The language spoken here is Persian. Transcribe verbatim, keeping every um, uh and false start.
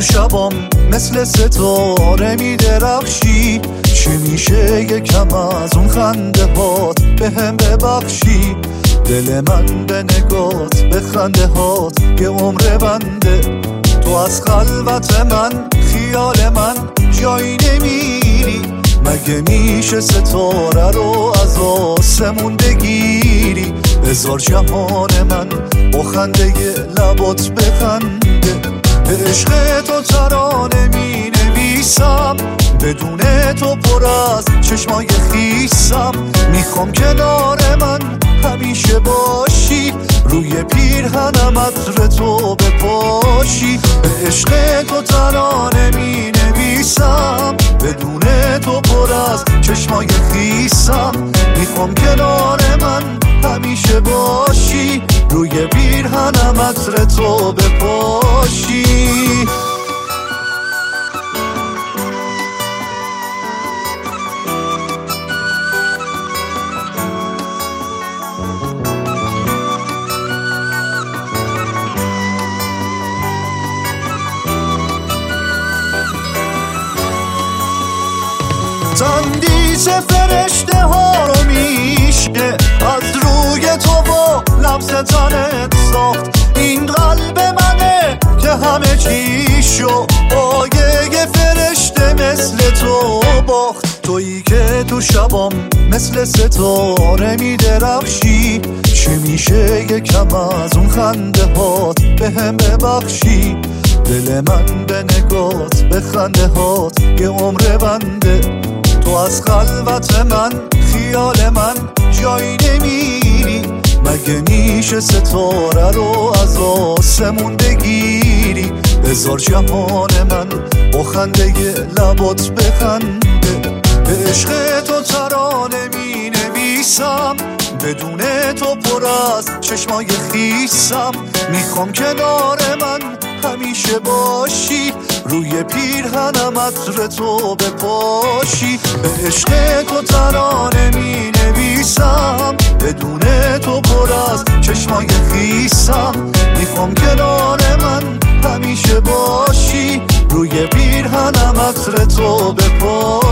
شبام مثل ستاره می درخشی، چی میشه یکم از اون خنده هات به هم ببخشی؟ دل من به نگات به خنده هات یه عمر بنده، تو از خلوت من خیال من جایی نمیری، مگه میشه ستاره رو از آسمون بگیری؟ بذار جهان من با خنده لبات بخنده، به عشق تو ترانه می نویسم، بدون تو پر از چشمای خیسم، میخوام کنار من همیشه باشی، روی پیرهنم عطر تو بپاشی، به عشق تو ترانه می نویسم، بدون تو پر از چشمای خیسم، میخوام کنار من همیشه باشی، روی پیرهنم عطر تو بپاشی. تندیس فرشته ها رو میشه از روی تو با لبس تنت ساخت، این قلب منه که همه چیشو با یه فرشته مثل تو باخت، تویی که تو شبام مثل ستاره می درخشی، چی میشه یکم از اون خنده هات به هم ببخشی؟ دل من به نگات به خنده هات یه عمر بنده، تو از خلوت من خیال من جایی نمیری، مگه میشه ستاره رو از آسمون بگیری؟ بذار جهان من با خنده لبات بخنده، به عشق تو ترانه می نویسم، بدون تو پر از چشمای خیسم، میخوام کنار من همیشه باشی، روی پیرهنم عطر تو بپاشی، به عشق تو ترانه می نویسم، بدون تو پر از چشمای خیسم، میخوام کنار من همیشه باشی، روی پیرهنم عطر تو بپاشی.